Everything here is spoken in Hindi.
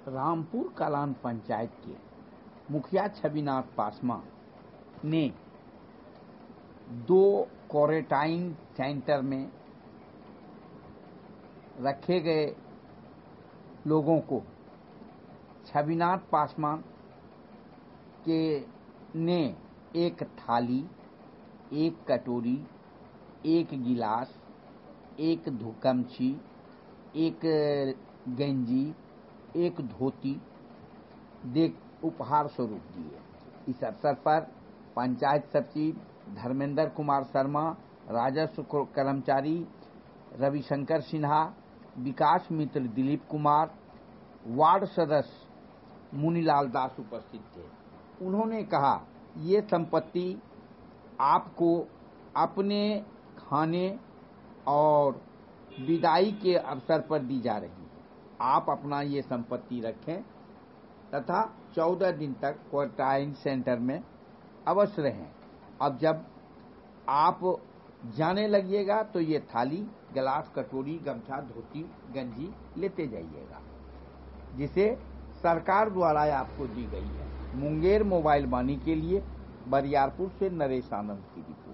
रामपुर कलान पंचायत के मुखिया छविनाथ पासवान ने 2 क्वारंटाइन सेंटर में रखे गए लोगों को छविनाथ पासवान के ने एक थाली, एक कटोरी, एक गिलास, एक धुकमची, एक गंजी, एक धोती दे उपहार स्वरूप दिए। इस अवसर पर पंचायत सचिव धर्मेंद्र कुमार शर्मा, राजस्व कर्मचारी रविशंकर सिन्हा, विकास मित्र दिलीप कुमार, वार्ड सदस्य मुनीलाल दास उपस्थित थे। उन्होंने कहा, ये संपत्ति आपको अपने खाने और विदाई के अवसर पर दी जा रही है। आप अपना ये संपत्ति रखें तथा 14 दिन तक क्वारंटाइन सेंटर में अवश्य रहें। अब जब आप जाने लगिएगा तो ये थाली, गिलास, कटोरी, गमछा, धोती, गंजी लेते जाइएगा, जिसे सरकार द्वारा आपको दी गई है। मुंगेर मोबाइल वाणी के लिए बरियारपुर से नरेश आनंद की रिपोर्ट।